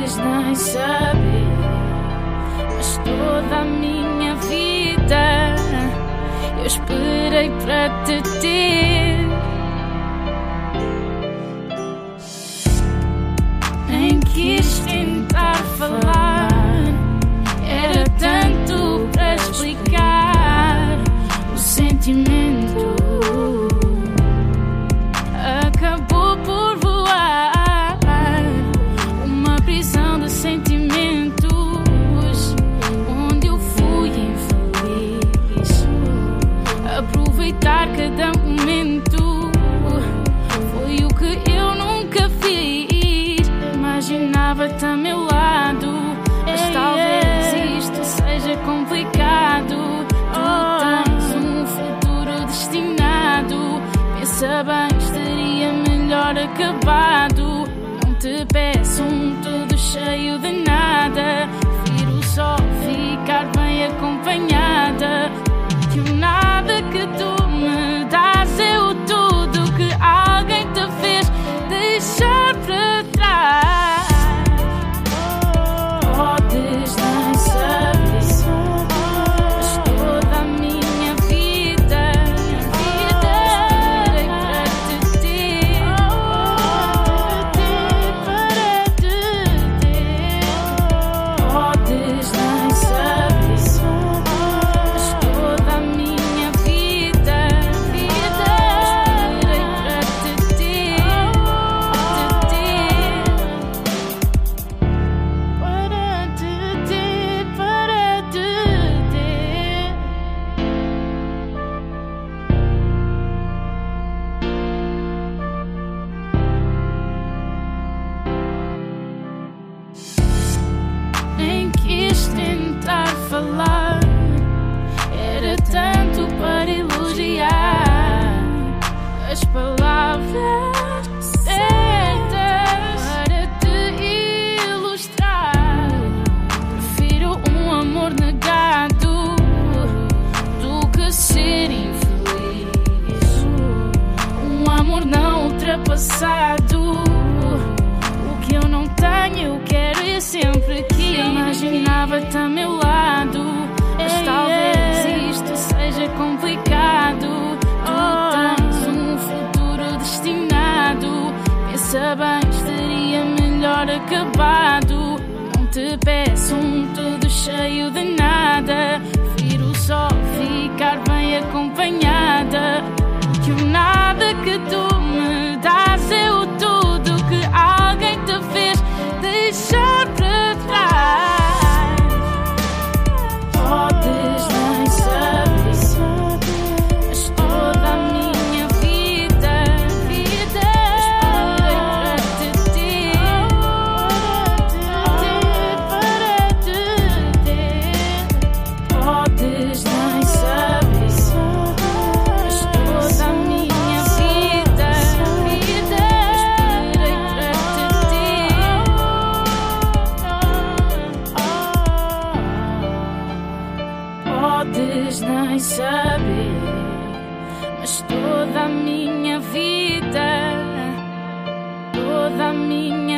Podes nem saber, mas toda a minha vida eu esperei para te ter. Nem quis tentar falar, era tanto para explicar. O sentimento acabou por voar, uma prisão de sentimentos onde eu fui infeliz. Aproveitar cada momento foi o que eu nunca fiz. Imaginava-te a meu lado, mas talvez isto seja complicado. Tu tens um futuro destinado, pensa bem, estaria melhor acabado. Não te peço tudo cheio de nada, prefiro só ficar bem acompanhada. Que o nada que tu me dás é o tudo que alguém te fez deixar para trás. Podes nem saber, mas toda a minha vida esperei para te ter. Podes nem saber, mas toda a minha vida esperei para te ter. Nem quis tentar falar, era tanto para elogiar as palavras certas para te ilustrar. Prefiro um amor negado do que ser infeliz, um amor não ultrapassado. O que eu não tenho, eu quero e sempre quis. Imaginava-te a meu lado, mas talvez isto seja complicado. Tu tens um futuro destinado, pensa bem, estaria melhor acabado. Não te peço tudo cheio de nada, prefiro só ficar bem acompanhada. Que o nada que tu me dás é o tudo que alguém te fez deixar para trás. Podes nem saber, mas toda a minha vida esperei para te ter. Podes nem saber, mas toda a minha vida esperei para te ter. Podes nem saber, mas toda a minha vida, toda a minha